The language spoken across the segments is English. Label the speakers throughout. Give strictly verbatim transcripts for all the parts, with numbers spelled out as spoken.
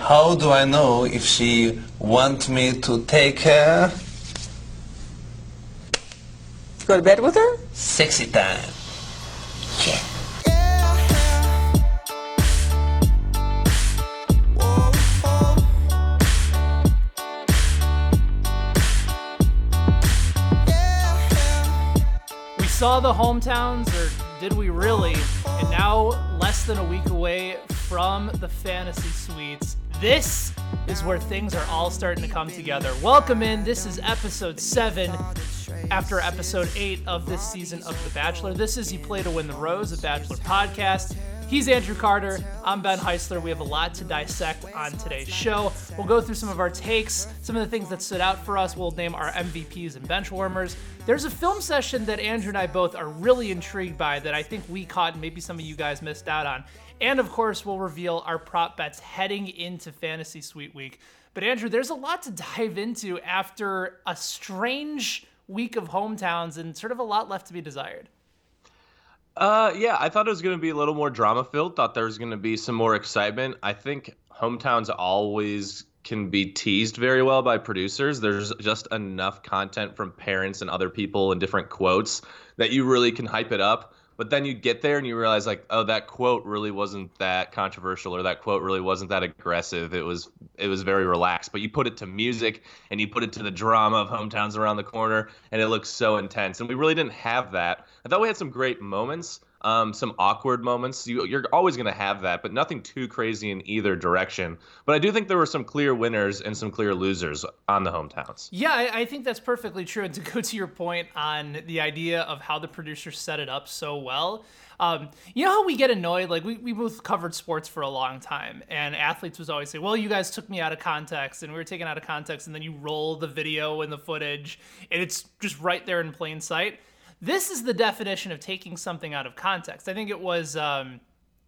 Speaker 1: how do I know if she want me to take her?
Speaker 2: Go to bed with her?
Speaker 1: Sexy time. Yeah.
Speaker 3: We saw the hometowns, or did we really? And now, less than a week away from the fantasy suites, this is where things are all starting to come together. Welcome in. This is episode seven after episode eight of this season of The Bachelor. This is You Play to Win the Rose, a Bachelor podcast. He's Andrew Carter. I'm Ben Heisler. We have a lot to dissect on today's show. We'll go through some of our takes, some of the things that stood out for us. We'll name our M V Ps and bench warmers. There's a film session that Andrew and I both are really intrigued by that I think we caught and maybe some of you guys missed out on. And of course, we'll reveal our prop bets heading into Fantasy Suite Week. But Andrew, there's a lot to dive into after a strange week of hometowns and sort of a lot left to be desired.
Speaker 4: Uh, yeah, I thought it was going to be a little more drama-filled. Thought there was going to be some more excitement. I think hometowns always can be teased very well by producers. There's just enough content from parents and other people and different quotes that you really can hype it up. But then you get there and you realize, like, oh, that quote really wasn't that controversial, or that quote really wasn't that aggressive. It was it was very relaxed. But you put it to music and you put it to the drama of hometowns around the corner, and it looks so intense. And we really didn't have that. I thought we had some great moments, um, some awkward moments. You, you're always going to have that, but nothing too crazy in either direction. But I do think there were some clear winners and some clear losers on the hometowns.
Speaker 3: Yeah, I, I think that's perfectly true. And to go to your point on the idea of how the producers set it up so well, um, you know how we get annoyed? Like, we, we both covered sports for a long time, and athletes was always say, well, you guys took me out of context, and we were taken out of context, and then you roll the video and the footage, and it's just right there in plain sight. This is the definition of taking something out of context. I think it was, um,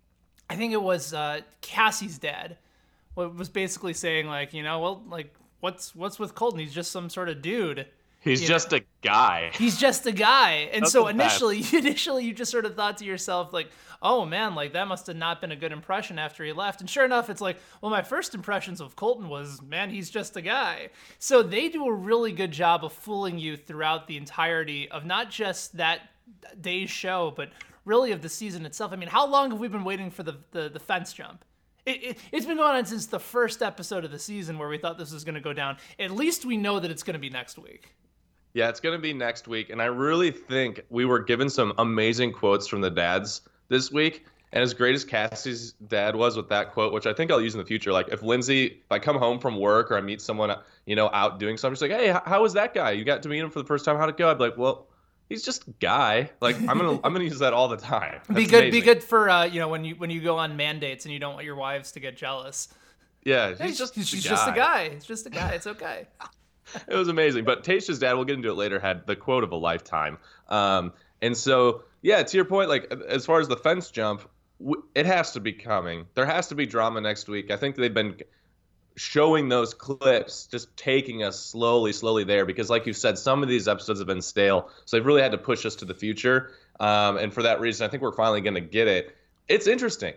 Speaker 3: I think it was uh, Cassie's dad was basically saying, like, you know, well, like, what's what's with Colton? He's just some sort of dude.
Speaker 4: He's
Speaker 3: you
Speaker 4: just
Speaker 3: know?
Speaker 4: a guy.
Speaker 3: He's just a guy. And
Speaker 4: That's
Speaker 3: so
Speaker 4: the
Speaker 3: initially,
Speaker 4: best.
Speaker 3: initially, you just sort of thought to yourself, like, oh man, like that must have not been a good impression after he left. And sure enough, it's like, well, my first impressions of Colton was, man, he's just a guy. So they do a really good job of fooling you throughout the entirety of not just that day's show, but really of the season itself. I mean, how long have we been waiting for the the, the fence jump? It, it, it's been going on since the first episode of the season where we thought this was going to go down. At least we know that it's going to be next week.
Speaker 4: Yeah, it's going to be next week. And I really think we were given some amazing quotes from the dads this week. And as great as Cassie's dad was with that quote, which I think I'll use in the future, like if Lindsay, if I come home from work or I meet someone, you know, out doing something, she's like, hey, how was that guy? You got to meet him for the first time. How'd it go? I'd be like, well, he's just a guy. Like I'm gonna, I'm gonna use that all the time. That's
Speaker 3: be good,
Speaker 4: amazing.
Speaker 3: be good for uh, you know, when you when you go on mandates and you don't want your wives to get jealous.
Speaker 4: Yeah, he's
Speaker 3: Hey,
Speaker 4: just,
Speaker 3: he's,
Speaker 4: a
Speaker 3: he's
Speaker 4: guy.
Speaker 3: just a guy. He's just a guy. It's okay.
Speaker 4: It was amazing. But Tayshia's dad, we'll get into it later, had the quote of a lifetime. Um, and so, yeah, to your point, like as far as the fence jump, w- it has to be coming. There has to be drama next week. I think they've been showing those clips, just taking us slowly, slowly there. Because like you said, some of these episodes have been stale. So they've really had to push us to the future. Um, and for that reason, I think we're finally going to get it. It's interesting.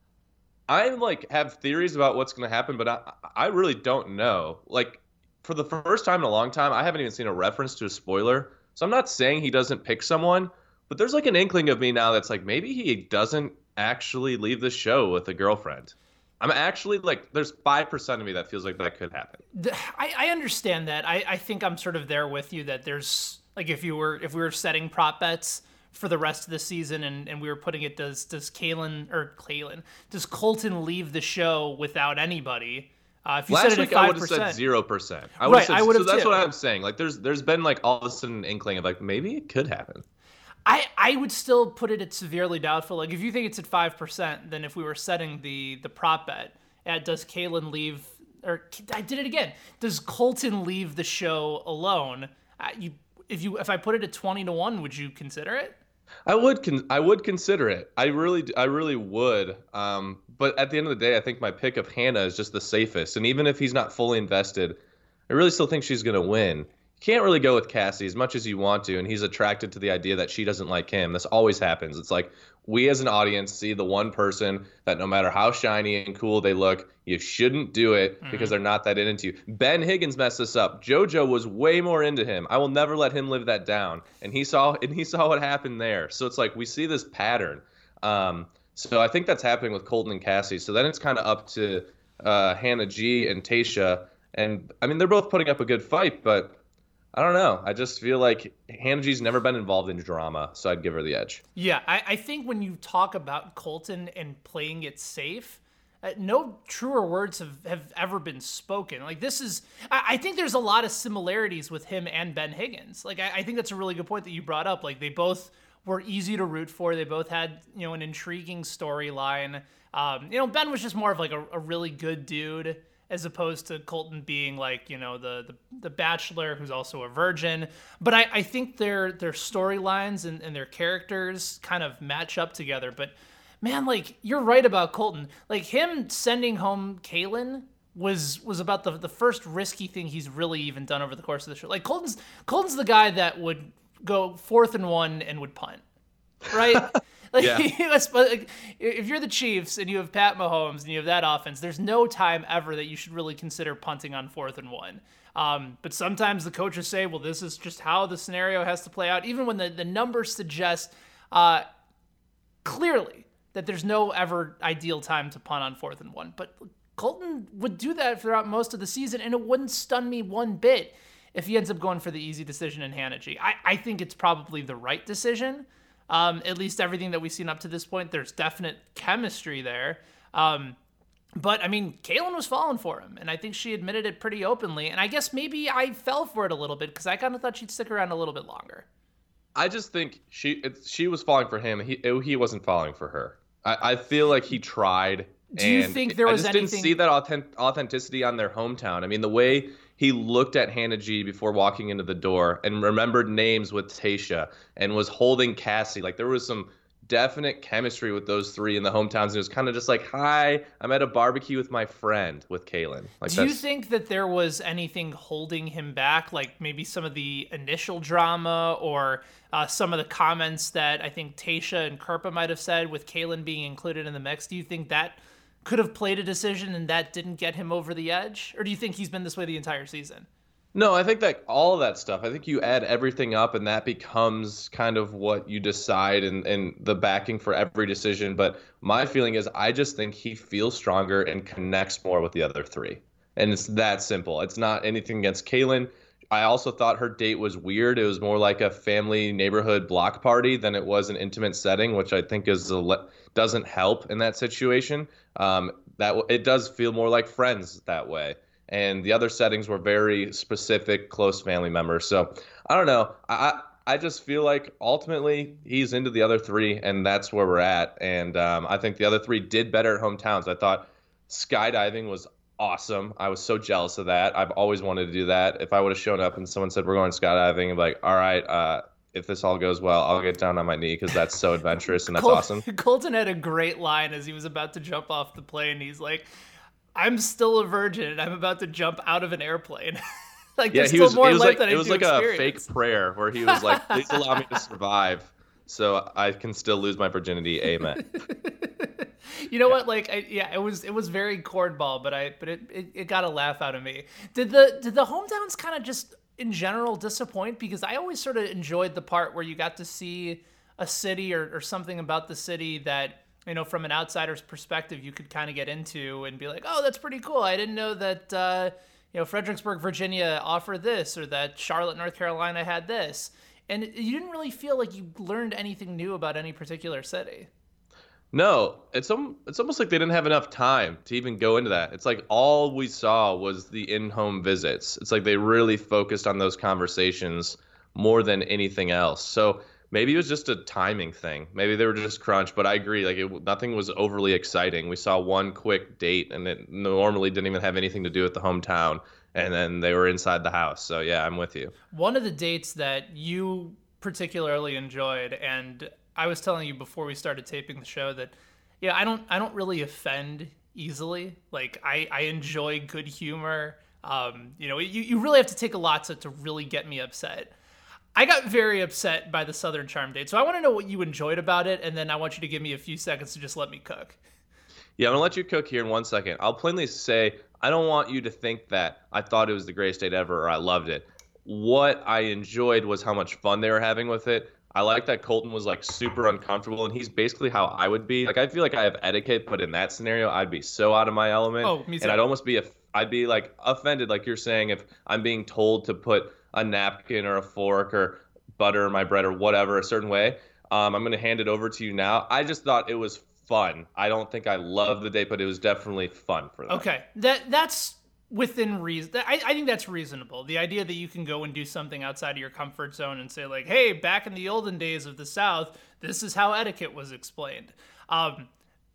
Speaker 4: I like have theories about what's going to happen, but I, I really don't know. Like, for the first time in a long time, I haven't even seen a reference to a spoiler. So I'm not saying he doesn't pick someone, but there's like an inkling of me now that's like, maybe he doesn't actually leave the show with a girlfriend. I'm actually like, there's five percent of me that feels like that could happen.
Speaker 3: I, I understand that. I, I think I'm sort of there with you that there's like, if you were, if we were setting prop bets for the rest of the season and, and we were putting it, does, does Kaylin or Kaylin, does Colton leave the show without anybody? Uh, if you
Speaker 4: Last
Speaker 3: said it
Speaker 4: week
Speaker 3: at five
Speaker 4: I would have
Speaker 3: percent,
Speaker 4: said zero percent. I
Speaker 3: right,
Speaker 4: said,
Speaker 3: I would have
Speaker 4: so that's
Speaker 3: too.
Speaker 4: what I'm saying. Like there's there's been like all of a sudden an inkling of like maybe it could happen.
Speaker 3: I, I would still put it at severely doubtful. Like if you think it's at five percent, then if we were setting the the prop bet at does Kaylin leave, or I did it again, does Colton leave the show alone? Uh, you if you if I put it at twenty to one, would you consider it?
Speaker 4: I would con- I would consider it. I really I really would. Um, but at the end of the day, I think my pick of Hannah is just the safest. And even if he's not fully invested, I really still think she's going to win. You can't really go with Cassie as much as you want to, and he's attracted to the idea that she doesn't like him. This always happens. It's like we as an audience see the one person that no matter how shiny and cool they look, you shouldn't do it because mm-hmm. they're not that into you. Ben Higgins messed this up. JoJo was way more into him. I will never let him live that down. And he saw and he saw what happened there. So it's like we see this pattern. Um, so I think that's happening with Colton and Cassie. So then it's kind of up to uh, Hannah G and Tayshia. And I mean, they're both putting up a good fight, but I don't know. I just feel like Hannah G's never been involved in drama, so I'd give her the edge.
Speaker 3: Yeah, I, I think when you talk about Colton and playing it safe, uh, no truer words have, have ever been spoken. Like this is, I, I think there's a lot of similarities with him and Ben Higgins. Like I, I think that's a really good point that you brought up. Like they both were easy to root for. They both had, you know, an intriguing storyline. Um, you know, Ben was just more of like a, a really good dude, as opposed to Colton being like, you know, the the, the bachelor who's also a virgin. But I, I think their their storylines and, and their characters kind of match up together. But man, like you're right about Colton. Like him sending home Kaylin was was about the the first risky thing he's really even done over the course of the show. Like Colton's Colton's the guy that would go fourth and one and would punt. Right? Like, yeah. Like, if you're the Chiefs and you have Pat Mahomes and you have that offense, there's no time ever that you should really consider punting on fourth and one. Um, but sometimes the coaches say, well, this is just how the scenario has to play out, even when the, the numbers suggest uh, clearly that there's no ever ideal time to punt on fourth and one. But Colton would do that throughout most of the season, and it wouldn't stun me one bit if he ends up going for the easy decision in Hannah G. I, I think it's probably the right decision. Um, at least everything that we've seen up to this point, there's definite chemistry there. Um, but, I mean, Kaylin was falling for him, and I think she admitted it pretty openly. And I guess maybe I fell for it a little bit because I kind of thought she'd stick around a little bit longer.
Speaker 4: I just think she it, she was falling for him. He he wasn't falling for her. I, I feel like he tried.
Speaker 3: Do you think there was
Speaker 4: anything? I just
Speaker 3: anything...
Speaker 4: didn't see that authentic, authenticity on their hometown. I mean, the way he looked at Hannah G before walking into the door and remembered names with Tayshia and was holding Cassie. Like there was some definite chemistry with those three in the hometowns. And it was kind of just like, hi, I'm at a barbecue with my friend with Kaylin. Like,
Speaker 3: do you think that there was anything holding him back? Like maybe some of the initial drama or uh, some of the comments that I think Tayshia and Kirpa might have said with Kaylin being included in the mix? Do you think that could have played a decision and that didn't get him over the edge? Or do you think he's been this way the entire season?
Speaker 4: No, I think that all of that stuff, I think you add everything up and that becomes kind of what you decide and, and the backing for every decision. But my feeling is I just think he feels stronger and connects more with the other three. And it's that simple. It's not anything against Kaylin. I also thought her date was weird. It was more like a family neighborhood block party than it was an intimate setting, which I think is a le- doesn't help in that situation. Um, that it does feel more like friends that way. And the other settings were very specific, close family members. So I don't know. I I just feel like ultimately he's into the other three, and that's where we're at. And um, I think the other three did better at hometowns. I thought skydiving was awesome. I was so jealous of that. I've always wanted to do that. If I would have shown up and someone said we're going skydiving, I'd be like, all right, uh, if this all goes well, I'll get down on my knee because that's so adventurous and that's
Speaker 3: Col-
Speaker 4: awesome.
Speaker 3: Colton had a great line as he was about to jump off the plane. He's like, I'm still a virgin and I'm about to jump out of an airplane. Like,
Speaker 4: yeah,
Speaker 3: there's
Speaker 4: he
Speaker 3: still
Speaker 4: was,
Speaker 3: more
Speaker 4: it was
Speaker 3: life
Speaker 4: like,
Speaker 3: than I
Speaker 4: it was
Speaker 3: do
Speaker 4: like
Speaker 3: experience.
Speaker 4: a fake prayer where he was like, please allow me to survive so I can still lose my virginity. Amen.
Speaker 3: You know yeah. what? Like, I, yeah, it was it was very cornball, but I but it, it it got a laugh out of me. Did the did the hometowns kind of just in general disappoint? Because I always sort of enjoyed the part where you got to see a city or, or something about the city that, you know, from an outsider's perspective, you could kind of get into and be like, oh, that's pretty cool. I didn't know that, uh, you know, Fredericksburg, Virginia offered this, or that Charlotte, North Carolina had this. And you didn't really feel like you learned anything new about any particular city.
Speaker 4: No, it's um, it's almost like they didn't have enough time to even go into that. It's like all we saw was the in-home visits. It's like they really focused on those conversations more than anything else. So maybe it was just a timing thing. Maybe they were just crunched, but I agree. Like it, nothing was overly exciting. We saw one quick date, and it normally didn't even have anything to do with the hometown. And then they were inside the house. So yeah, I'm with you. One
Speaker 3: of the dates that you particularly enjoyed, and I was telling you before we started taping the show that, yeah, I don't, I don't really offend easily. Like I, I enjoy good humor. Um, you know, you, you really have to take a lot to, to really get me upset. I got very upset by the Southern Charm date. So I want to know what you enjoyed about it, and then I want you to give me a few seconds to just let me cook.
Speaker 4: Yeah, I'm going to let you cook here in one second. I'll plainly say I don't want you to think that I thought it was the greatest date ever or I loved it. What I enjoyed was how much fun they were having with it. I like that Colton was like super uncomfortable, and he's basically how I would be. Like, I feel like I have etiquette, but in that scenario, I'd be so out of my element.
Speaker 3: Oh, me too.
Speaker 4: And I'd almost be, a, I'd be like offended, like you're saying, if I'm being told to put a napkin or a fork or butter my bread or whatever a certain way. Um, I'm going to hand it over to you now. I just thought it was fun. I don't think I loved the date, but it was definitely fun for them.
Speaker 3: Okay, that that's within reason. I, I think that's reasonable. The idea that you can go and do something outside of your comfort zone and say like, hey, back in the olden days of the South, this is how etiquette was explained. Um,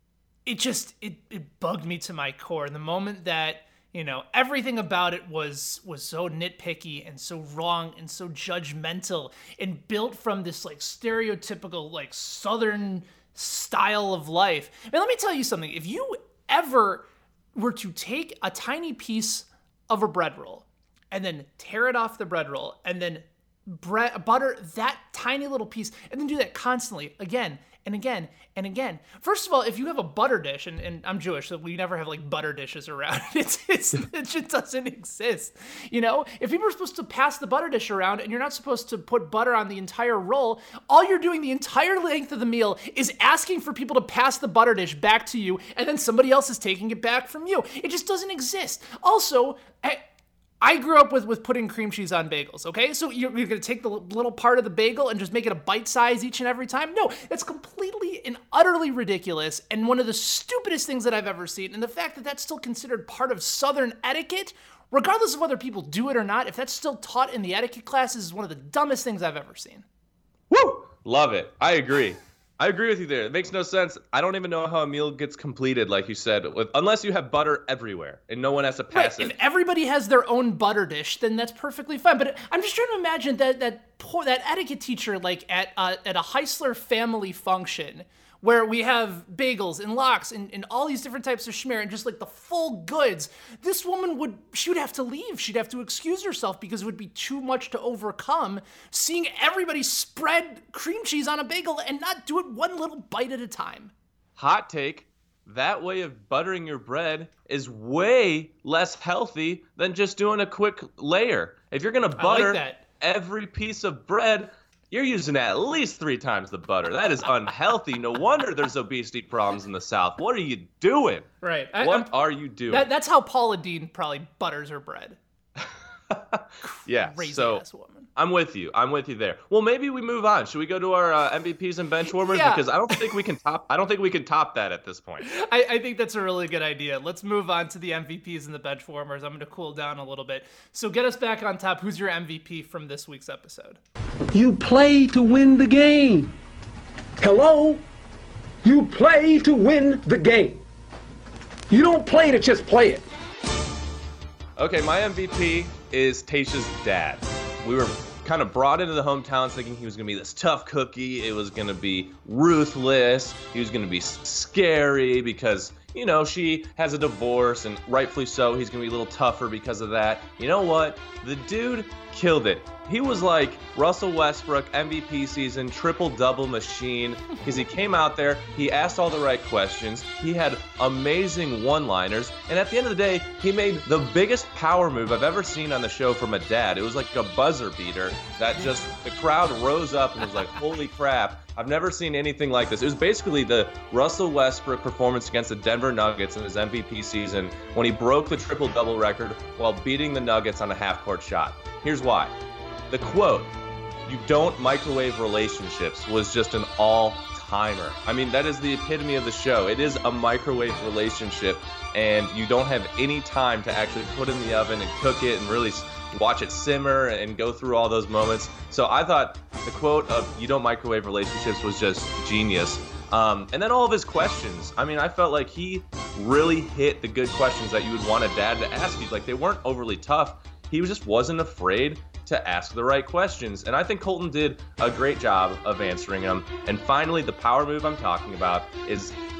Speaker 3: it just, it, it bugged me to my core. The moment that, you know, everything about it was was so nitpicky and so wrong and so judgmental and built from this like stereotypical like Southern style of life. I mean, let me tell you something. If you ever were to take a tiny piece of a bread roll and then tear it off the bread roll and then bread, butter that tiny little piece and then do that constantly again and again and again. First of all, if you have a butter dish, and, and I'm Jewish, so we never have like butter dishes around. It's, it's, it just doesn't exist. You know, if people are supposed to pass the butter dish around and you're not supposed to put butter on the entire roll, all you're doing the entire length of the meal is asking for people to pass the butter dish back to you, and then somebody else is taking it back from you. It just doesn't exist. Also, I, I grew up with, with putting cream cheese on bagels, okay? So you're, you're going to take the little part of the bagel and just make it a bite size each and every time? No, that's completely and utterly ridiculous and one of the stupidest things that I've ever seen. And the fact that that's still considered part of Southern etiquette, regardless of whether people do it or not, if that's still taught in the etiquette classes, is one of the dumbest things I've ever seen.
Speaker 4: Woo! Love it. I agree. I agree with you there. It makes no sense. I don't even know how a meal gets completed, like you said, with, unless you have butter everywhere and no one has to pass
Speaker 3: right.
Speaker 4: it.
Speaker 3: If everybody has their own butter dish, then that's perfectly fine. But I'm just trying to imagine that that poor, that etiquette teacher, like at uh, at a Heisler family function, where we have bagels and lox and, and all these different types of schmear and just like the full goods. This woman would, she would have to leave. She'd have to excuse herself because it would be too much to overcome seeing everybody spread cream cheese on a bagel and not do it one little bite at a time.
Speaker 4: Hot take, that way of buttering your bread is way less healthy than just doing a quick layer. If you're going to butter
Speaker 3: like
Speaker 4: every piece of bread, you're using at least three times the butter. That is unhealthy. No wonder there's obesity problems in the South. What are you doing?
Speaker 3: Right. I,
Speaker 4: what
Speaker 3: I'm,
Speaker 4: are you doing?
Speaker 3: That, that's how Paula Deen probably butters her bread.
Speaker 4: Yeah,
Speaker 3: Crazy
Speaker 4: so
Speaker 3: ass woman.
Speaker 4: I'm with you. I'm with you there. Well, maybe we move on. Should we go to our uh, M V Ps and bench warmers?
Speaker 3: Yeah.
Speaker 4: Because I don't think we can top. I don't think we can top that at this point.
Speaker 3: I, I think that's a really good idea. Let's move on to the M V Ps and the bench warmers. I'm going to cool down a little bit. So get us back on top. Who's your M V P from this week's episode?
Speaker 5: You play to win the game. Hello? You play to win the game. You don't play to just play it.
Speaker 4: Okay, my M V P is Tayshia's dad. We were kind of brought into the hometowns thinking he was going to be this tough cookie. It was going to be ruthless. He was going to be scary because, you know, she has a divorce, and rightfully so. He's going to be a little tougher because of that. You know what? The dude killed it. He was like Russell Westbrook, M V P season, triple-double machine, because he came out there, he asked all the right questions, he had amazing one-liners, and at the end of the day, he made the biggest power move I've ever seen on the show from a dad. It was like a buzzer beater that just, the crowd rose up and was like, holy crap, I've never seen anything like this. It was basically the Russell Westbrook performance against the Denver Nuggets in his M V P season when he broke the triple-double record while beating the Nuggets on a half-court shot. Here's why. The quote, "You don't microwave relationships," was just an all-timer. I mean, that is the epitome of the show. It is a microwave relationship, and you don't have any time to actually put it in the oven and cook it and really watch it simmer and go through all those moments. So I thought the quote of "you don't microwave relationships" was just genius. Um, and then all of his questions. I mean, I felt like he really hit the good questions that you would want a dad to ask you. Like, they weren't overly tough. He just wasn't afraid to ask the right questions. And I think Colton did a great job of answering them. And finally, the power move I'm talking about is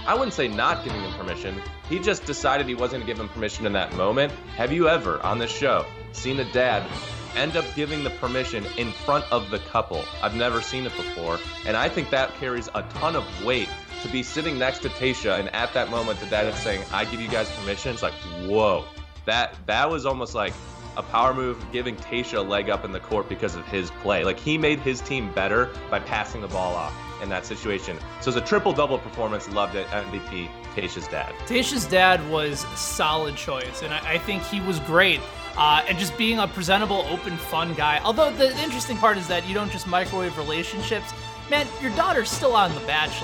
Speaker 4: I wouldn't say not giving him permission. He just decided he wasn't going to give him permission in that moment. Have you ever, on this show, seen a dad end up giving the permission in front of the couple? I've never seen it before. And I think that carries a ton of weight to be sitting next to Tayshia, and at that moment the dad is saying, I give you guys permission. It's like, whoa. That that was almost like a power move, giving Tayshia a leg up in the court because of his play. Like, he made his team better by passing the ball off in that situation. So it's a triple-double performance. Loved it. M V P, Tayshia's dad.
Speaker 3: Tayshia's dad was a solid choice, and I, I think he was great. Uh, and just being a presentable, open, fun guy. Although the interesting part is that you don't just microwave relationships. Man, your daughter's still on The Bachelor.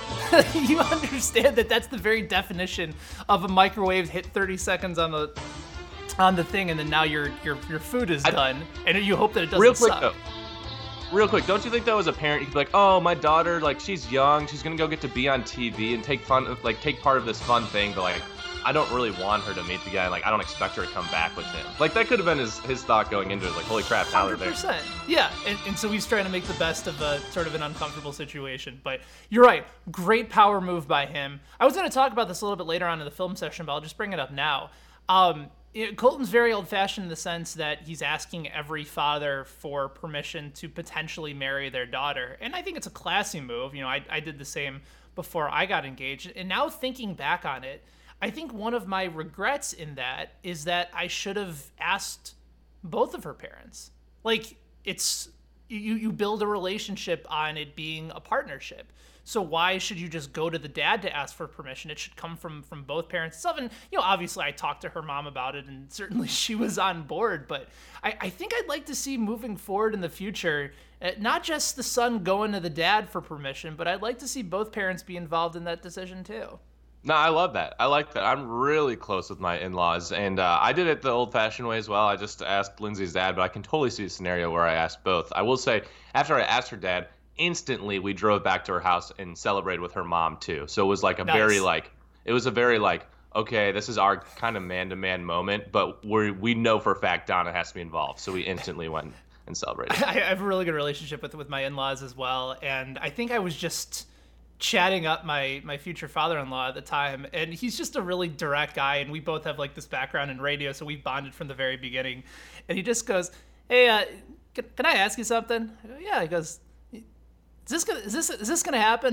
Speaker 3: You understand that that's the very definition of a microwave hit thirty seconds on the on the thing, and then now your your your food is
Speaker 4: I,
Speaker 3: done, and you hope that it doesn't
Speaker 4: real quick,
Speaker 3: suck.
Speaker 4: Though, real quick, don't you think though, as a parent, you'd be like, oh, my daughter, like, she's young, she's gonna go get to be on T V and take fun, like, take part of this fun thing, but like, I don't really want her to meet the guy. Like, I don't expect her to come back with him. Like, that could have been his, his thought going into it. Like, holy crap, now they're there.
Speaker 3: one hundred percent. Yeah, and, and so he's trying to make the best of a sort of an uncomfortable situation. But you're right. Great power move by him. I was going to talk about this a little bit later on in the film session, but I'll just bring it up now. Um, it, Colton's very old-fashioned in the sense that he's asking every father for permission to potentially marry their daughter. And I think it's a classy move. You know, I, I did the same before I got engaged. And now thinking back on it, I think one of my regrets in that is that I should have asked both of her parents. Like, it's, you, you build a relationship on it being a partnership. So why should you just go to the dad to ask for permission? It should come from, from both parents itself. And, you know, obviously I talked to her mom about it, and certainly she was on board. But I, I think I'd like to see moving forward in the future, uh, not just the son going to the dad for permission, but I'd like to see both parents be involved in that decision too.
Speaker 4: No, I love that. I like that. I'm really close with my in-laws, and uh, I did it the old-fashioned way as well. I just asked Lindsay's dad, but I can totally see a scenario where I asked both. I will say, after I asked her dad, instantly we drove back to her house and celebrated with her mom too. So it was like a
Speaker 3: Nice.
Speaker 4: very like, it was a very like, okay, this is our kind of man-to-man moment, but we we know for a fact Donna has to be involved. So we instantly went and celebrated.
Speaker 3: I have a really good relationship with with my in-laws as well, and I think I was just chatting up my my future father-in-law at the time, and he's just a really direct guy, and we both have like this background in radio, so we bonded from the very beginning. And he just goes, hey, uh, can, can I ask you something? I go, yeah. He goes, is this gonna is this is this gonna happen?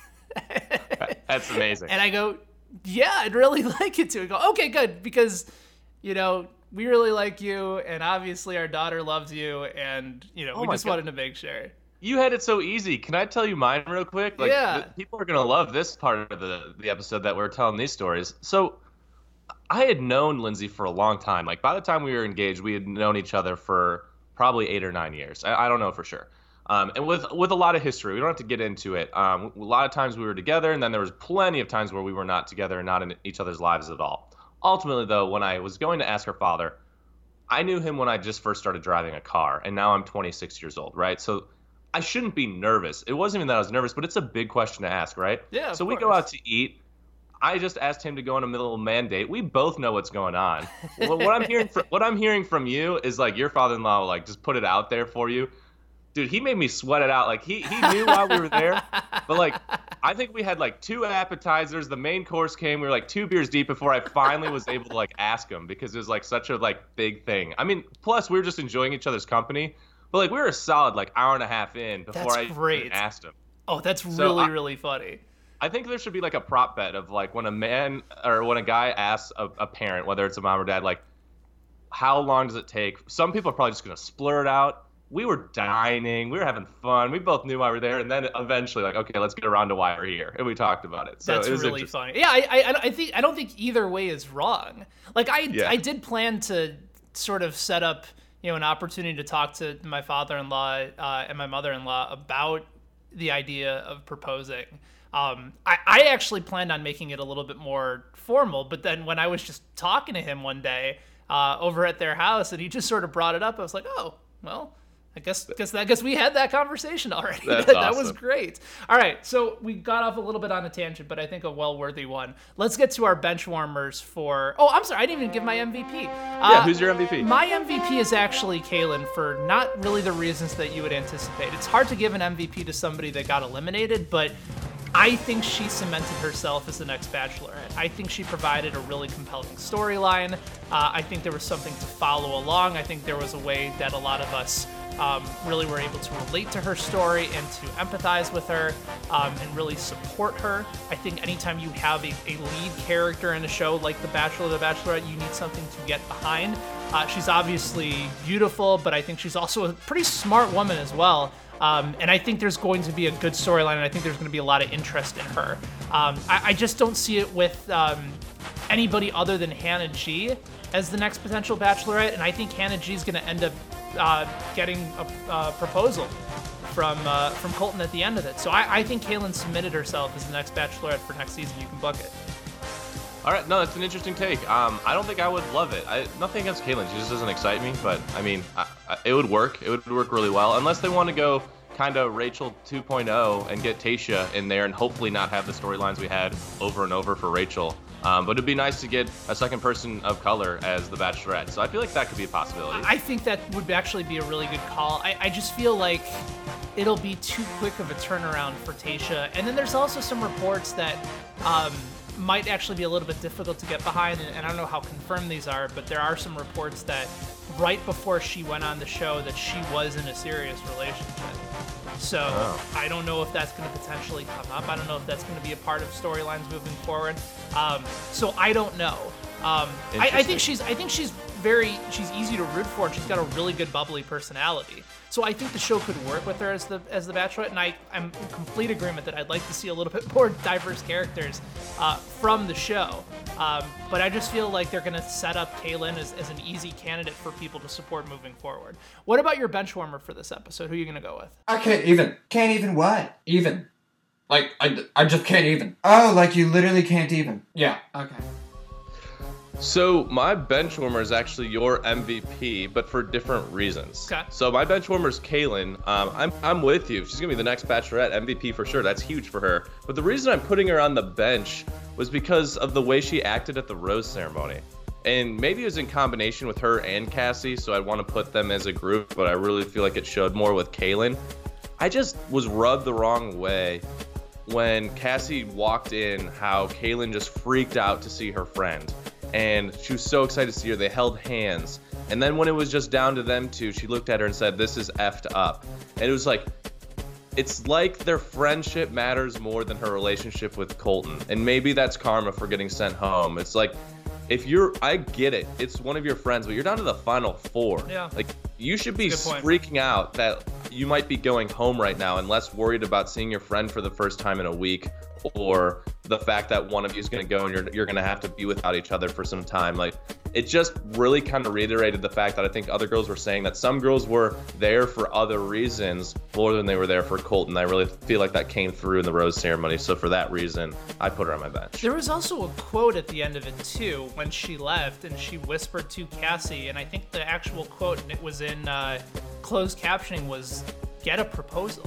Speaker 4: That's amazing.
Speaker 3: And I go, yeah, I'd really like it to. I go, okay, good, because, you know, we really like you, and obviously our daughter loves you, and, you know,
Speaker 4: Oh
Speaker 3: we
Speaker 4: my
Speaker 3: just
Speaker 4: God.
Speaker 3: wanted to make sure.
Speaker 4: You had it so easy. Can I tell you mine real quick? Like,
Speaker 3: Yeah.
Speaker 4: th- people are going to love this part of the, the episode that we're telling these stories. So I had known Lindsay for a long time. Like, by the time we were engaged, we had known each other for probably eight or nine years. I, I don't know for sure. Um, and with with a lot of history. We don't have to get into it. Um, a lot of times we were together, and then there was plenty of times where we were not together and not in each other's lives at all. Ultimately, though, when I was going to ask her father, I knew him when I just first started driving a car, and now I'm twenty-six years old, right? So I shouldn't be nervous. It wasn't even that I was nervous, but it's a big question to ask, right?
Speaker 3: Yeah, of
Speaker 4: So we go
Speaker 3: course.
Speaker 4: out to eat. I just asked him to go on a middle mandate. We both know what's going on. what, what I'm hearing from what I'm hearing from you is like your father-in-law will like just put it out there for you. Dude, he made me sweat it out. Like he he knew while we were there, but like I think we had like two appetizers. The main course came. We were like two beers deep before I finally was able to like ask him, because it was like such a like big thing. I mean, plus we were just enjoying each other's company. But like we were a solid like hour and a half in before
Speaker 3: That's
Speaker 4: I
Speaker 3: great.
Speaker 4: even asked him.
Speaker 3: Oh, that's
Speaker 4: So
Speaker 3: really,
Speaker 4: I-
Speaker 3: really funny.
Speaker 4: I think there should be like a prop bet of like when a man or when a guy asks a, a parent, whether it's a mom or dad, like how long does it take? Some people are probably just gonna splurt out. We were dining, we were having fun. We both knew why we were there, and then eventually, like, okay, let's get around to why we're here, and we talked about it. So
Speaker 3: That's
Speaker 4: it was
Speaker 3: really
Speaker 4: interesting.
Speaker 3: funny. Yeah, I, I, I think I don't think either way is wrong. Like I,
Speaker 4: Yeah.
Speaker 3: I did plan to sort of set up, you know, an opportunity to talk to my father-in-law uh, and my mother-in-law about the idea of proposing. Um, I, I actually planned on making it a little bit more formal, but then when I was just talking to him one day uh, over at their house, and he just sort of brought it up, I was like, oh, well, I guess, guess, I guess we had that conversation already.
Speaker 4: That's
Speaker 3: That was
Speaker 4: awesome.
Speaker 3: great. All right, so we got off a little bit on a tangent, but I think a well-worthy one. Let's get to our bench warmers for... Oh, I'm sorry, I didn't even give my M V P.
Speaker 4: Yeah, who's your M V P?
Speaker 3: My M V P is actually Kaylin, for not really the reasons that you would anticipate. It's hard to give an M V P to somebody that got eliminated, but I think she cemented herself as the next Bachelorette. I think she provided a really compelling storyline. Uh, I think there was something to follow along. I think there was a way that a lot of us um, really were able to relate to her story and to empathize with her um, and really support her. I think anytime you have a, a lead character in a show like The Bachelor or The Bachelorette, you need something to get behind. Uh, she's obviously beautiful, but I think she's also a pretty smart woman as well. Um, and I think there's going to be a good storyline, and I think there's going to be a lot of interest in her. Um, I, I just don't see it with um, anybody other than Hannah G as the next potential Bachelorette, and I think Hannah G is going to end up uh, getting a, a proposal from uh, from Colton at the end of it. So I, I think Kaylin submitted herself as the next Bachelorette for next season. You can book it.
Speaker 4: All right, no, that's an interesting take. Um, I don't think I would love it. I, nothing against Kaylin, she just doesn't excite me. But I mean, I, I, it would work. It would work really well, unless they want to go kind of Rachel two point oh and get Tayshia in there, and hopefully not have the storylines we had over and over for Rachel. Um, but it'd be nice to get a second person of color as the Bachelorette. So I feel like that could be a possibility.
Speaker 3: I think that would actually be a really good call. I, I just feel like it'll be too quick of a turnaround for Tayshia. And then there's also some reports that um, might actually be a little bit difficult to get behind, and, and I don't know how confirmed these are, but there are some reports that right before she went on the show that she was in a serious relationship. So oh. I don't know if that's going to potentially come up. I don't know if that's going to be a part of storylines moving forward. Um, so I don't know. Um, I, I think she's I think she's very she's easy to root for, and she's got a really good bubbly personality. So I think the show could work with her as the as the Bachelorette, and I, I'm in complete agreement that I'd like to see a little bit more diverse characters uh, from the show. Um, but I just feel like they're going to set up Kaylin as, as an easy candidate for people to support moving forward. What about your bench warmer for this episode? Who are you going to go with?
Speaker 6: I can't even.
Speaker 7: Can't even what?
Speaker 6: Even. Like, I, I just can't even.
Speaker 7: Oh, like you literally can't even.
Speaker 6: Yeah.
Speaker 7: Okay.
Speaker 4: So my bench warmer is actually your M V P, but for different reasons.
Speaker 3: Okay.
Speaker 4: So my bench warmer is Kaylin. Um, I'm I'm with you. She's gonna be the next Bachelorette M V P for sure. That's huge for her. But the reason I'm putting her on the bench was because of the way she acted at the rose ceremony. And maybe it was in combination with her and Cassie, so I'd want to put them as a group, but I really feel like it showed more with Kaylin. I just was rubbed the wrong way when Cassie walked in, how Kaylin just freaked out to see her friend. And she was so excited to see her. They held hands. And then when it was just down to them two, she looked at her and said, "This is effed up." And it was like, it's like their friendship matters more than her relationship with Colton. And maybe that's karma for getting sent home. It's like, if you're, I get it, it's one of your friends, but you're down to the final four.
Speaker 3: Yeah.
Speaker 4: Like, you should be
Speaker 3: That's a good point.
Speaker 4: freaking out that you might be going home right now and less worried about seeing your friend for the first time in a week, or the fact that one of you is going to go and you're you're going to have to be without each other for some time. Like, it just really kind of reiterated the fact that I think other girls were saying that some girls were there for other reasons more than they were there for Colton. I really feel like that came through in the rose ceremony. So for that reason, I put her on my bench.
Speaker 3: There was also a quote at the end of it too when she left, and she whispered to Cassie, and I think the actual quote, and it was in uh, closed captioning, was "Get a proposal,"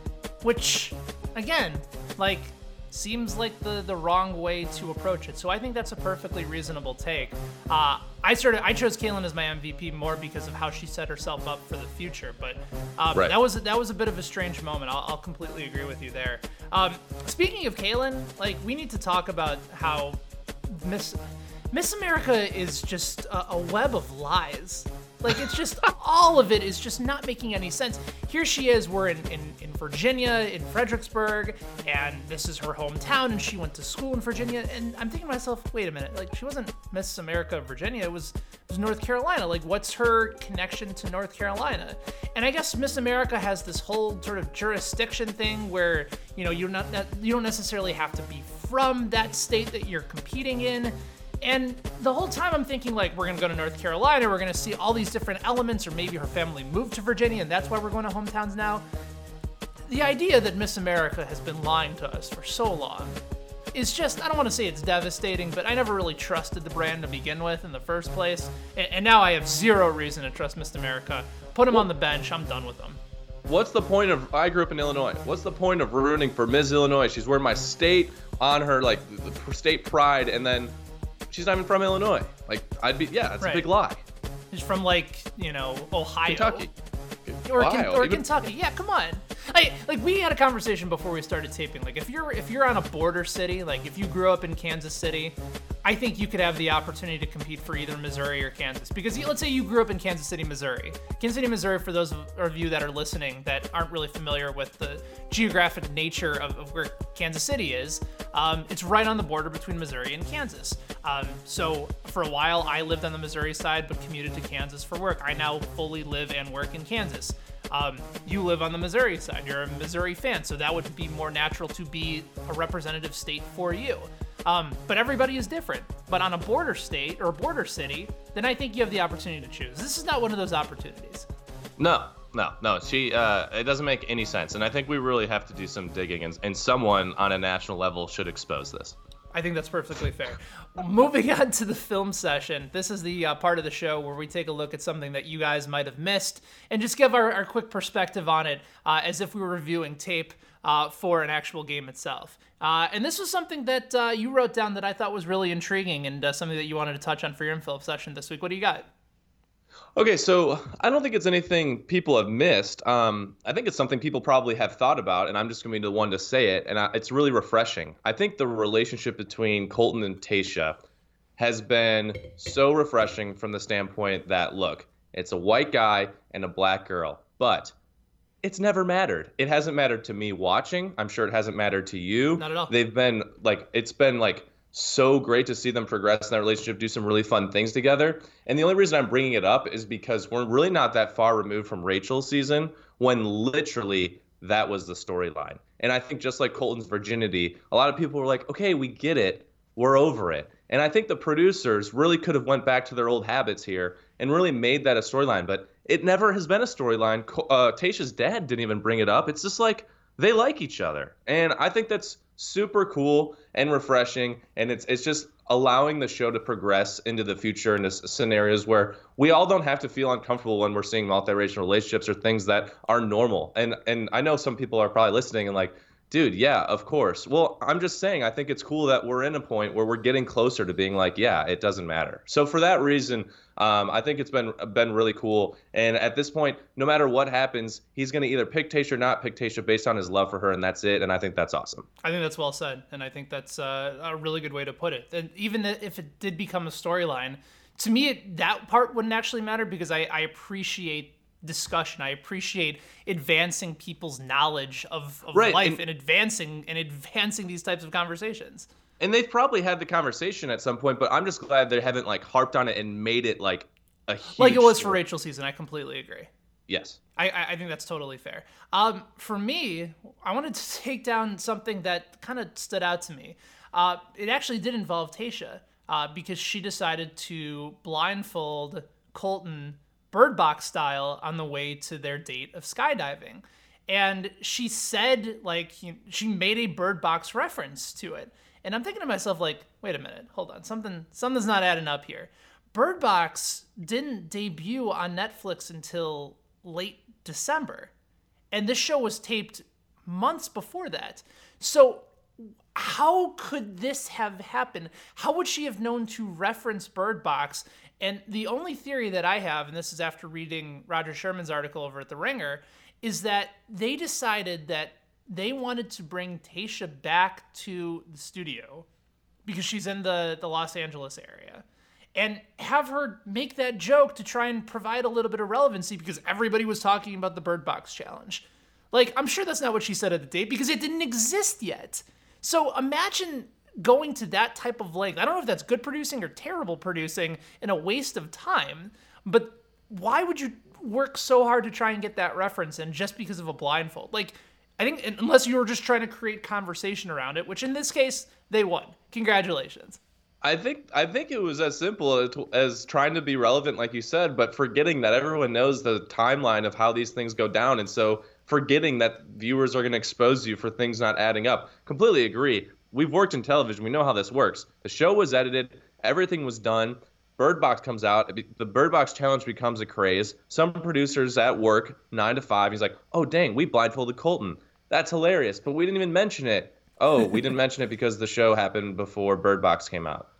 Speaker 3: which, again, like, seems like the the wrong way to approach it. So I think that's a perfectly reasonable take. Uh, I started I chose Kaylin as my M V P more because of how she set herself up for the future. But um,
Speaker 4: Right.
Speaker 3: that was that was a bit of a strange moment. I'll, I'll completely agree with you there. Um, speaking of Kaylin, like, we need to talk about how Miss Miss America is just a, a web of lies. Like, it's just, all of it is just not making any sense. Here she is, we're in, in, in Virginia, in Fredericksburg, and this is her hometown, and she went to school in Virginia, and I'm thinking to myself, wait a minute, like, she wasn't Miss America Virginia, it was, it was North Carolina. Like, what's her connection to North Carolina? And I guess Miss America has this whole sort of jurisdiction thing where, you know, you're not, you don't necessarily have to be from that state that you're competing in. And the whole time I'm thinking, like, we're going to go to North Carolina, we're going to see all these different elements, or maybe her family moved to Virginia and that's why we're going to hometowns now. The idea that Miss America has been lying to us for so long is just, I don't want to say it's devastating, but I never really trusted the brand to begin with in the first place. And, and now I have zero reason to trust Miss America. Put him on the bench, I'm done with him.
Speaker 4: What's the point of, I grew up in Illinois, what's the point of rooting for Miss Illinois? She's wearing my state on her, like, the state pride, and then she's not even from Illinois. Like, I'd be, yeah, that's
Speaker 3: Right.
Speaker 4: a big lie.
Speaker 3: She's from, like, you know, Ohio.
Speaker 4: Kentucky.
Speaker 3: or, Ken,
Speaker 4: wild.
Speaker 3: or
Speaker 4: Even-
Speaker 3: Kentucky. Yeah, come on. I, like we had a conversation before we started taping. Like if you're if you're on a border city, like if you grew up in Kansas City, I think you could have the opportunity to compete for either Missouri or Kansas. Because you, let's say you grew up in Kansas City, Missouri. Kansas City, Missouri, for those of, of you that are listening that aren't really familiar with the geographic nature of, of where Kansas City is, um, it's right on the border between Missouri and Kansas. Um, so for a while, I lived on the Missouri side, but commuted to Kansas for work. I now fully live and work in Kansas. Um, you live on the Missouri side. You're a Missouri fan, so that would be more natural to be a representative state for you. Um, but everybody is different. But on a border state or a border city, then I think you have the opportunity to choose. This is not one of those opportunities.
Speaker 4: No, no, no. She, uh, it doesn't make any sense. And I think we really have to do some digging, and, and someone on a national level should expose this.
Speaker 3: I think that's perfectly fair. Moving on to the film session. This is the uh, part of the show where we take a look at something that you guys might have missed and just give our, our quick perspective on it uh, as if we were reviewing tape uh, for an actual game itself. Uh, and this was something that uh, you wrote down that I thought was really intriguing and uh, something that you wanted to touch on for your info session this week. What do you got?
Speaker 4: Okay, so I don't think it's anything people have missed. Um, I think it's something people probably have thought about, and I'm just going to be the one to say it, and I, it's really refreshing. I think the relationship between Colton and Tayshia has been so refreshing from the standpoint that, look, it's a white guy and a black girl, but it's never mattered. It hasn't mattered to me watching. I'm sure it hasn't mattered to you.
Speaker 3: Not at all.
Speaker 4: They've been, like, it's been, like, so great to see them progress in that relationship, do some really fun things together. And the only reason I'm bringing it up is because we're really not that far removed from Rachel's season when literally that was the storyline. And I think just like Colton's virginity, a lot of people were like, okay, we get it. We're over it. And I think the producers really could have went back to their old habits here and really made that a storyline. But it never has been a storyline. Uh, Tayshia's dad didn't even bring it up. It's just like they like each other. And I think that's super cool and refreshing, and it's it's just allowing the show to progress into the future into scenarios where we all don't have to feel uncomfortable when we're seeing multiracial relationships or things that are normal. And and I know some people are probably listening and like, dude, yeah, of course. Well, I'm just saying, I think it's cool that we're in a point where we're getting closer to being like, yeah, it doesn't matter. So for that reason, um, I think it's been been really cool. And at this point, no matter what happens, he's going to either pick Tayshia or not pick Tayshia based on his love for her, and that's it. And I think that's awesome.
Speaker 3: I think that's well said, and I think that's uh, a really good way to put it. And even if it did become a storyline, to me, it, that part wouldn't actually matter because I, I appreciate discussion. I appreciate advancing people's knowledge of, of
Speaker 4: right,
Speaker 3: life
Speaker 4: and,
Speaker 3: and advancing and advancing these types of conversations.
Speaker 4: And they've probably had the conversation at some point, but I'm just glad they haven't like harped on it and made it like a huge
Speaker 3: like it was
Speaker 4: story.
Speaker 3: for Rachel's season. I completely agree.
Speaker 4: Yes.
Speaker 3: I, I think that's totally fair. Um, for me, I wanted to take down something that kind of stood out to me. Uh, it actually did involve Tayshia uh, because she decided to blindfold Colton Bird Box style on the way to their date of skydiving. And she said, like, you know, she made a Bird Box reference to it. And I'm thinking to myself, like, wait a minute, hold on, something, something's not adding up here. Bird Box didn't debut on Netflix until late December. And this show was taped months before that. So how could this have happened? How would she have known to reference Bird Box? And the only theory that I have, and this is after reading Roger Sherman's article over at The Ringer, is that they decided that they wanted to bring Tayshia back to the studio because she's in the, the Los Angeles area and have her make that joke to try and provide a little bit of relevancy because everybody was talking about the Bird Box challenge. Like, I'm sure that's not what she said at the date because it didn't exist yet. So imagine going to that type of length. I don't know if that's good producing or terrible producing and a waste of time, but why would you work so hard to try and get that reference in just because of a blindfold? Like, I think unless you were just trying to create conversation around it, which in this case, they won. Congratulations.
Speaker 4: I think I think it was as simple as, as trying to be relevant, like you said, but forgetting that everyone knows the timeline of how these things go down. And so forgetting that viewers are going to expose you for things not adding up. Completely agree. We've worked in television. We know how this works. The show was edited. Everything was done. Bird Box comes out. The Bird Box challenge becomes a craze. Some producers at work, nine to five, he's like, oh, dang, we blindfolded Colton. That's hilarious, but we didn't even mention it. Oh, we didn't mention it because the show happened before Bird Box came out.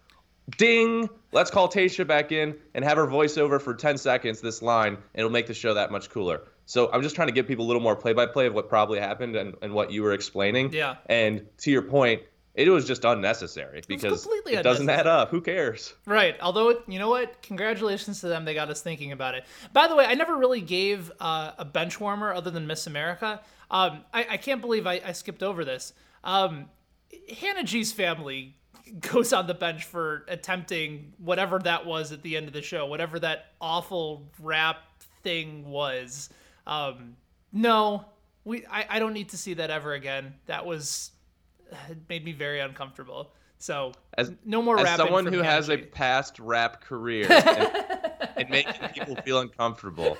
Speaker 4: ding, let's call Tayshia back in and have her voice over for ten seconds this line, and it'll make the show that much cooler. So I'm just trying to give people a little more play-by-play of what probably happened and, and what you were explaining.
Speaker 3: Yeah.
Speaker 4: And to your point, it was just unnecessary because
Speaker 3: completely
Speaker 4: it doesn't add up. Who cares?
Speaker 3: Right. Although, you know what? Congratulations to them. They got us thinking about it. By the way, I never really gave uh, a bench warmer other than Miss America. Um, I, I can't believe I, I skipped over this. Um, Hannah G's family goes on the bench for attempting whatever that was at the end of the show, whatever that awful rap thing was. Um, no, we. I, I don't need to see that ever again. That was... It made me very uncomfortable. So
Speaker 4: as,
Speaker 3: no more
Speaker 4: as
Speaker 3: rapping
Speaker 4: someone
Speaker 3: from
Speaker 4: who
Speaker 3: Hannah
Speaker 4: has
Speaker 3: G.
Speaker 4: a past rap career and, and making people feel uncomfortable,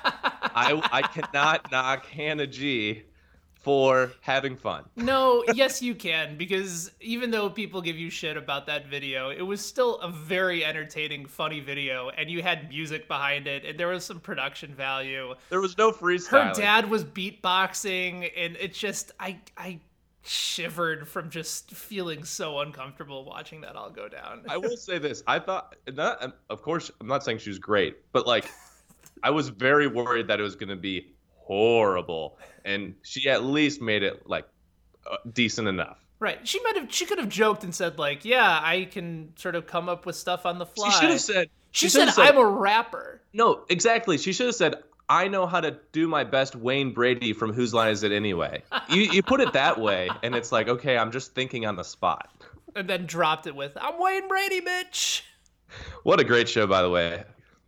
Speaker 4: I, I cannot knock Hannah G for having fun.
Speaker 3: No, yes you can, because even though people give you shit about that video, it was still a very entertaining, funny video, and you had music behind it, and there was some production value.
Speaker 4: There was no freestyle.
Speaker 3: Her dad was beatboxing, and it just I I shivered from just feeling so uncomfortable watching that all go down.
Speaker 4: I will say this. I thought, not, of course, I'm not saying she was great, but like, I was very worried that it was going to be horrible. And she at least made it like uh, decent enough.
Speaker 3: Right. She might have, she could have joked and said like, yeah, I can sort of come up with stuff on the fly.
Speaker 4: She should have said,
Speaker 3: she,
Speaker 4: she
Speaker 3: said,
Speaker 4: said,
Speaker 3: I'm a rapper.
Speaker 4: No, exactly. She should have said, I know how to do my best Wayne Brady from Whose Line Is It Anyway? You you put it that way, and it's like, okay, I'm just thinking on the spot.
Speaker 3: And then dropped it with, I'm Wayne Brady, bitch.
Speaker 4: What a great show, by the way.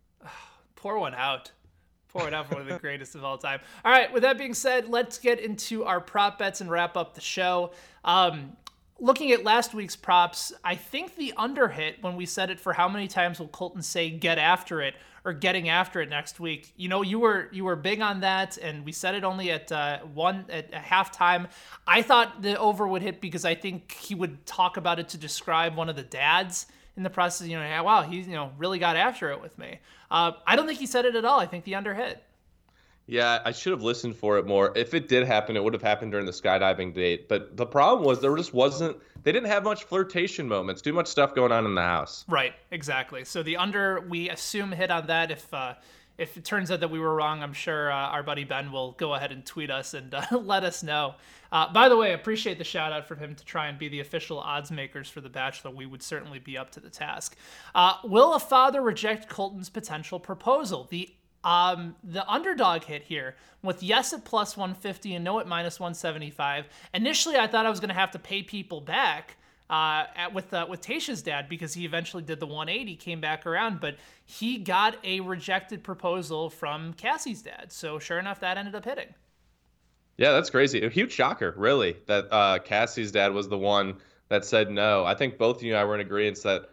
Speaker 3: Pour one out. Pour it out for one of the greatest of all time. All right, with that being said, let's get into our prop bets and wrap up the show. Um, looking at last week's props, I think the under hit when we said it for how many times will Colton say get after it or getting after it next week. You know, you were you were big on that, and we said it only at uh, one at halftime. I thought the over would hit because I think he would talk about it to describe one of the dads in the process. You know, yeah, wow, he you know really got after it with me. Uh, I don't think he said it at all. I think the under hit.
Speaker 4: Yeah, I should have listened for it more. If it did happen, it would have happened during the skydiving date. But the problem was there just wasn't, they didn't have much flirtation moments, too much stuff going on in the house.
Speaker 3: Right, exactly. So the under, we assume hit on that. If uh, if it turns out that we were wrong, I'm sure uh, our buddy Ben will go ahead and tweet us and uh, let us know. Uh, by the way, I appreciate the shout out from him to try and be the official odds makers for The Bachelor. We would certainly be up to the task. Uh, will a father reject Colton's potential proposal? The Um, the underdog hit here with yes at plus one fifty and no at minus one seventy-five. Initially, I thought I was going to have to pay people back uh, at, with uh, with Tayshia's dad because he eventually did the one eighty, came back around, but he got a rejected proposal from Cassie's dad. So sure enough, that ended up hitting.
Speaker 4: Yeah, that's crazy. A huge shocker, really, that uh, Cassie's dad was the one that said no. I think both you and I were in agreement that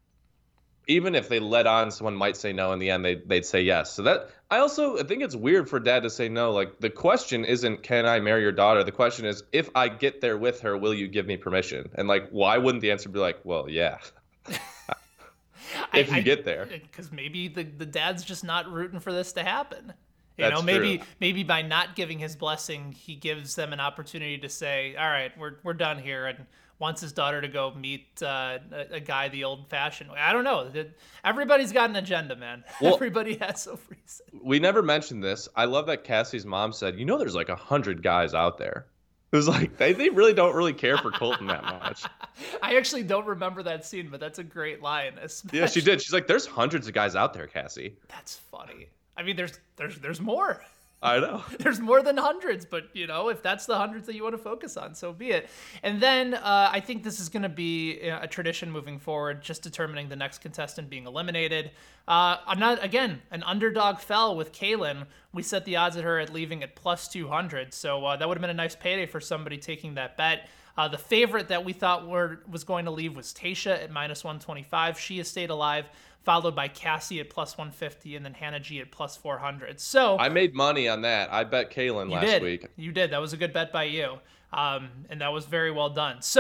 Speaker 4: even if they let on, someone might say no in the end, they, they'd say yes. So that I also I think it's weird for dad to say no. Like, the question isn't, can I marry your daughter? The question is, if I get there with her, will you give me permission? And like, why wouldn't the answer be like, well, yeah, if
Speaker 3: I,
Speaker 4: you
Speaker 3: I,
Speaker 4: get there?
Speaker 3: Because maybe the, the dad's just not rooting for this to happen. You
Speaker 4: That's
Speaker 3: know, maybe
Speaker 4: true.
Speaker 3: maybe by not giving his blessing, he gives them an opportunity to say, all right, we're we're done here, and wants his daughter to go meet uh, a, a guy the old-fashioned way. I don't know. Everybody's got an agenda, man.
Speaker 4: Well,
Speaker 3: Everybody has a reason.
Speaker 4: We never mentioned this. I love that Cassie's mom said, you know, there's like a hundred guys out there. It was like, they, they really don't really care for Colton that much.
Speaker 3: I actually don't remember that scene, but that's a great line. Especially...
Speaker 4: Yeah, she did. She's like, there's hundreds of guys out there, Cassie.
Speaker 3: That's funny. I mean, there's there's there's more.
Speaker 4: I know.
Speaker 3: There's more than hundreds, but, you know, if that's the hundreds that you want to focus on, so be it. And then uh, I think this is going to be a tradition moving forward, just determining the next contestant being eliminated. Uh, I'm not, again, an underdog fell with Kaylin. We set the odds at her at leaving at plus two hundred, so uh, that would have been a nice payday for somebody taking that bet. Uh, the favorite that we thought were, was going to leave was Tayshia at minus one twenty-five. She has stayed alive, followed by Cassie at plus one fifty, and then Hannah G at plus four hundred. So
Speaker 4: I made money on that. I bet Kaylin
Speaker 3: you
Speaker 4: last
Speaker 3: did.
Speaker 4: week.
Speaker 3: You did. That was a good bet by you. Um, and that was very well done. So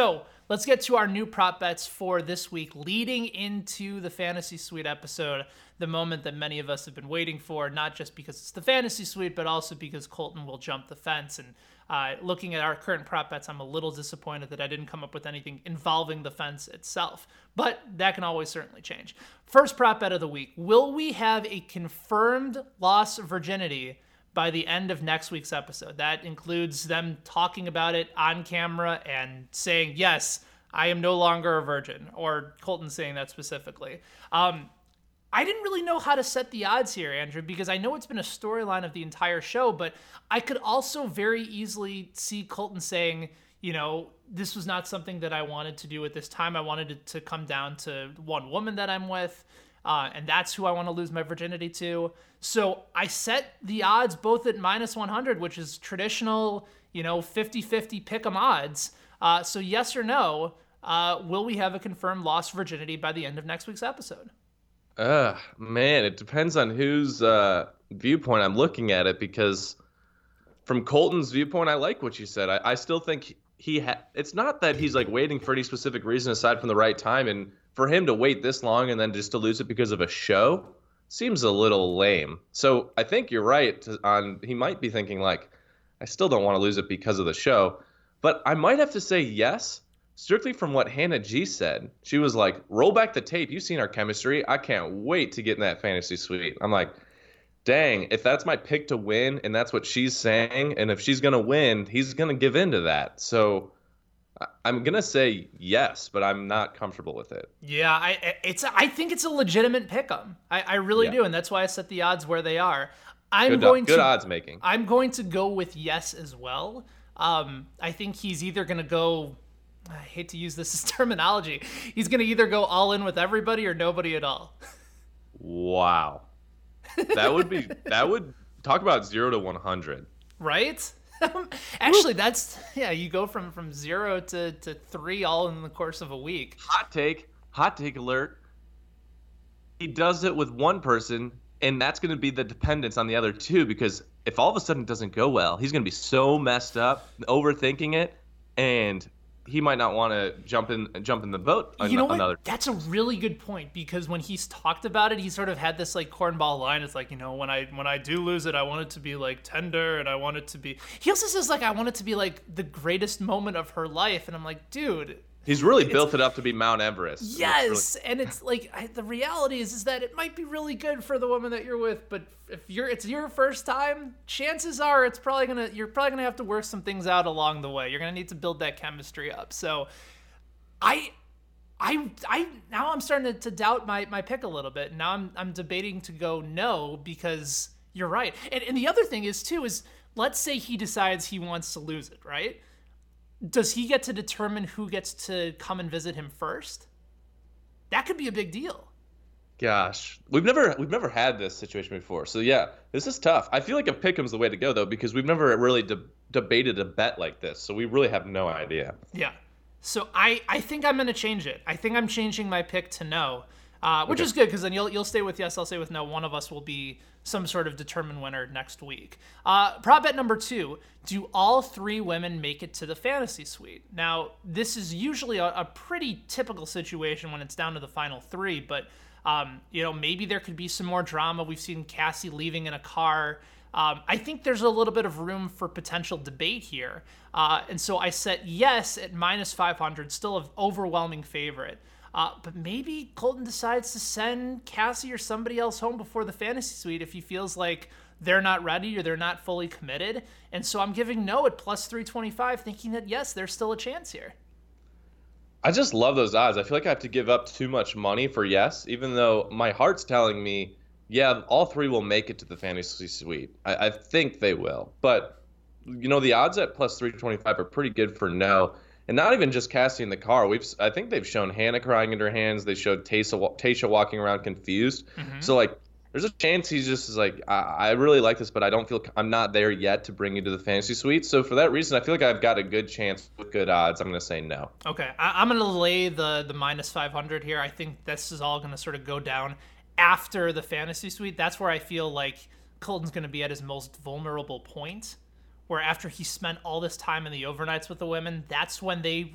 Speaker 3: let's get to our new prop bets for this week, leading into the Fantasy Suite episode, the moment that many of us have been waiting for, not just because it's the Fantasy Suite, but also because Colton will jump the fence. And uh, looking at our current prop bets, I'm a little disappointed that I didn't come up with anything involving the fence itself, but that can always certainly change. First prop bet of the week, will we have a confirmed loss of virginity by the end of next week's episode? That includes them talking about it on camera and saying, yes, I am no longer a virgin, or Colton saying that specifically. Um, I didn't really know how to set the odds here, Andrew, because I know it's been a storyline of the entire show, but I could also very easily see Colton saying, you know, this was not something that I wanted to do at this time. I wanted it to come down to one woman that I'm with, uh, and that's who I want to lose my virginity to. So I set the odds both at minus one hundred, which is traditional, you know, fifty-fifty pick'em odds. Uh, so yes or no, uh, will we have a confirmed lost virginity by the end of next week's episode?
Speaker 4: Uh, man, it depends on whose uh, viewpoint I'm looking at it, because from Colton's viewpoint, I like what you said. I, I still think he ha- it's not that he's like waiting for any specific reason aside from the right time, and for him to wait this long and then just to lose it because of a show seems a little lame. So I think you're right to, on he might be thinking like, I still don't want to lose it because of the show, but I might have to say yes, strictly from what Hannah G said. She was like, roll back the tape. You've seen our chemistry. I can't wait to get in that fantasy suite. I'm like, dang, if that's my pick to win and that's what she's saying, and if she's going to win, he's going to give in to that. So I'm going to say yes, but I'm not comfortable with it.
Speaker 3: Yeah, I it's I think it's a legitimate pick'em. I, I really
Speaker 4: Yeah.
Speaker 3: do, and that's why I set the odds where they are. I'm
Speaker 4: Good,
Speaker 3: going
Speaker 4: good
Speaker 3: to
Speaker 4: odds making.
Speaker 3: I'm going to go with yes as well. Um, I think he's either going to go, I hate to use this as terminology, he's going to either go all in with everybody or nobody at all.
Speaker 4: Wow. That would be, that would, talk about zero to one hundred.
Speaker 3: Right? Actually, that's, yeah, you go from, from zero to, to three all in the course of a week.
Speaker 4: Hot take, hot take alert. He does it with one person, and that's going to be the dependence on the other two, because if all of a sudden it doesn't go well, he's going to be so messed up, overthinking it, and he might not want to jump in jump in the boat.
Speaker 3: You know what?
Speaker 4: Another.
Speaker 3: That's a really good point, because when he's talked about it, he sort of had this like cornball line. It's like, you know, when I when I do lose it, I want it to be like tender, and I want it to be. He also says like, I want it to be like the greatest moment of her life, and I'm like, dude.
Speaker 4: He's really built it up to be Mount Everest.
Speaker 3: Yes,
Speaker 4: It's really...
Speaker 3: and it's like I, the reality is is that it might be really good for the woman that you're with, but if you're it's your first time, chances are it's probably gonna you're probably gonna have to work some things out along the way. You're gonna need to build that chemistry up. So, I, I, I now I'm starting to, to doubt my my pick a little bit. Now I'm I'm debating to go no, because you're right. And and the other thing is too is, let's say he decides he wants to lose it, right? Does he get to determine who gets to come and visit him first? That could be a big deal.
Speaker 4: Gosh, we've never we've never had this situation before. So yeah, this is tough. I feel like a pick'em's the way to go though, because we've never really de- debated a bet like this. So we really have no idea.
Speaker 3: Yeah. So I, I think I'm going to change it. I think I'm changing my pick to no, uh, which
Speaker 4: Okay.
Speaker 3: is good, because then you'll you'll stay with yes, I'll stay with no. One of us will be some sort of determined winner next week. Uh, prop bet number two, do all three women make it to the fantasy suite? Now, this is usually a, a pretty typical situation when it's down to the final three, but um, you know, maybe there could be some more drama. We've seen Cassie leaving in a car. Um, I think there's a little bit of room for potential debate here. Uh, and so I set yes at minus five hundred, still an overwhelming favorite. Uh, but maybe Colton decides to send Cassie or somebody else home before the fantasy suite if he feels like they're not ready or they're not fully committed. And so I'm giving no at plus three twenty-five, thinking that, yes, there's still a chance here.
Speaker 4: I just love those odds. I feel like I have to give up too much money for yes, even though my heart's telling me, yeah, all three will make it to the fantasy suite. I, I think they will. But, you know, the odds at plus three twenty-five are pretty good for no. And not even just Cassie in the car. We've I think they've shown Hannah crying in her hands. They showed Tasha, Tasha walking around confused. Mm-hmm. So, like, there's a chance he's just is like, I, I really like this, but I don't feel I'm not there yet to bring you to the fantasy suite. So for that reason, I feel like I've got a good chance with good odds. I'm going to say no.
Speaker 3: Okay, I, I'm going to lay the, the minus five hundred here. I think this is all going to sort of go down after the fantasy suite. That's where I feel like Colton's going to be at his most vulnerable point, where after he spent all this time in the overnights with the women, that's when they,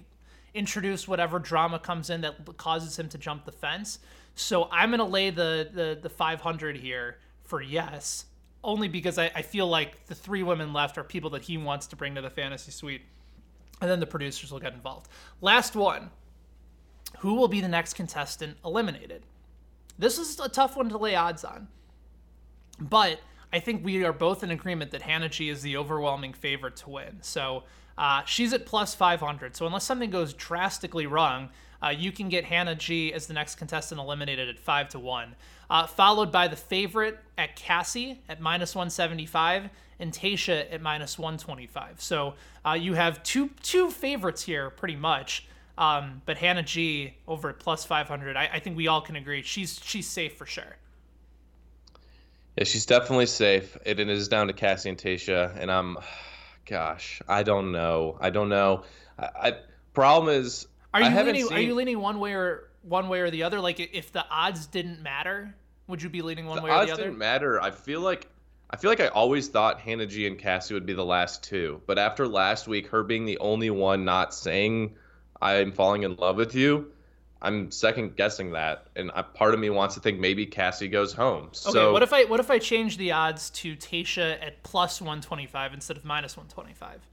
Speaker 3: introduce whatever drama comes in that causes him to jump the fence. So I'm going to lay the, the, the five hundred here for yes, only because I, I feel like the three women left are people that he wants to bring to the fantasy suite, and then the producers will get involved. Last one. Who will be the next contestant eliminated? This is a tough one to lay odds on, but I think we are both in agreement that Hannah G is the overwhelming favorite to win. So uh, she's at plus five hundred. So unless something goes drastically wrong, uh, you can get Hannah G as the next contestant eliminated at five to one, uh, followed by the favorite at Cassie at minus one seventy-five and Tayshia at minus one twenty-five. So uh, you have two two favorites here pretty much. Um, but Hannah G over at plus five hundred, I, I think we all can agree she's she's safe for sure.
Speaker 4: Yeah, she's definitely safe. It, it is down to Cassie and Tayshia, and I'm, gosh, I don't know. I don't know. I, I problem is,
Speaker 3: are you
Speaker 4: I haven't
Speaker 3: leaning?
Speaker 4: seen...
Speaker 3: Are you leaning one way or one way or the other? Like if the odds didn't matter, would you be leaning one
Speaker 4: the
Speaker 3: way or the other?
Speaker 4: Odds didn't matter. I feel like I feel like I always thought Hannah G and Cassie would be the last two, but after last week, her being the only one not saying I'm falling in love with you, I'm second guessing that, and I, part of me wants to think maybe Cassie goes home.
Speaker 3: Okay,
Speaker 4: So
Speaker 3: what if I what if I change the odds to Tayshia at plus one twenty-five instead of minus one twenty-five?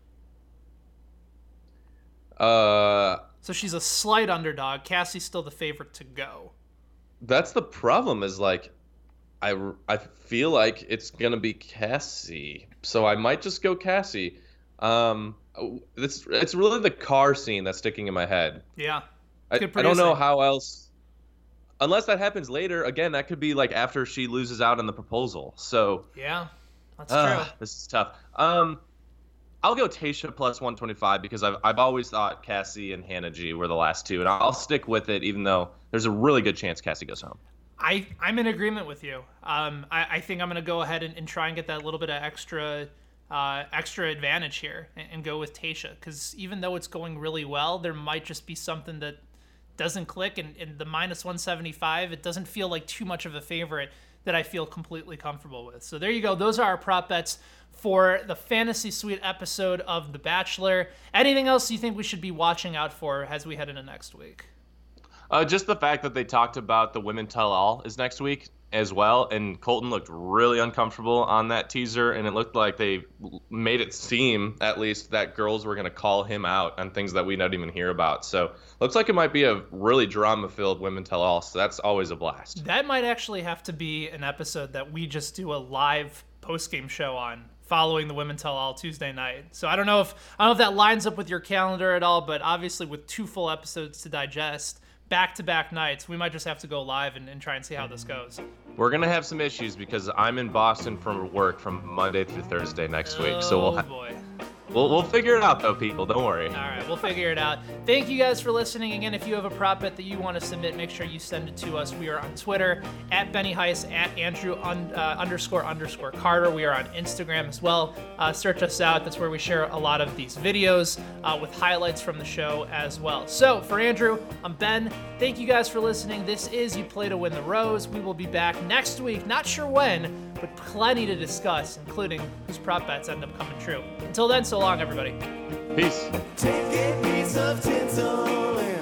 Speaker 4: Uh,
Speaker 3: so she's a slight underdog. Cassie's still the favorite to go.
Speaker 4: That's the problem. Is like, I I feel like it's gonna be Cassie, so I might just go Cassie. Um, it's it's really the car scene that's sticking in my head.
Speaker 3: Yeah.
Speaker 4: I, I don't know how else, unless that happens later. Again, that could be like after she loses out on the proposal. So
Speaker 3: yeah, that's
Speaker 4: uh,
Speaker 3: true.
Speaker 4: This is tough. Um, I'll go Tayshia plus one twenty-five because I've I've always thought Cassie and Hannah G were the last two, and I'll stick with it even though there's a really good chance Cassie goes home.
Speaker 3: I I'm in agreement with you. Um, I, I think I'm gonna go ahead and, and try and get that little bit of extra. Uh, extra advantage here and, and go with Tayshia, because even though it's going really well, there might just be something that doesn't click, and, and the minus one seventy-five, it doesn't feel like too much of a favorite that I feel completely comfortable with. So there you go. Those are our prop bets for the Fantasy Suite episode of The Bachelor. Anything else you think we should be watching out for as we head into next week?
Speaker 4: Uh, just the fact that they talked about the Women Tell All is next week as well, and Colton looked really uncomfortable on that teaser, and it looked like they made it seem, at least, that girls were going to call him out on things that we don't even hear about. So looks like it might be a really drama-filled Women Tell All, so that's always a blast.
Speaker 3: That might actually have to be an episode that we just do a live post-game show on following the Women Tell All Tuesday night. So I don't know if I don't know if that lines up with your calendar at all, but obviously with two full episodes to digest, back-to-back nights, we might just have to go live and, and try and see how this goes.
Speaker 4: We're going to have some issues because I'm in Boston for work from Monday through Thursday next
Speaker 3: oh,
Speaker 4: week. So we'll ha-
Speaker 3: boy.
Speaker 4: We'll, we'll figure it out, though, people. Don't worry.
Speaker 3: All right, we'll figure it out. Thank you guys for listening. Again, if you have a prop bet that you want to submit, make sure you send it to us. We are on Twitter, at Benny Heiss, at Andrew un, uh, underscore underscore Carter. We are on Instagram as well. Uh, search us out. That's where we share a lot of these videos uh, with highlights from the show as well. So, for Andrew, I'm Ben. Thank you guys for listening. This is You Play to Win the Rose. We will be back next week. Not sure when, but plenty to discuss, including whose prop bets end up coming true. Until then, so long, everybody.
Speaker 4: Peace.
Speaker 8: Take a piece of tinsel and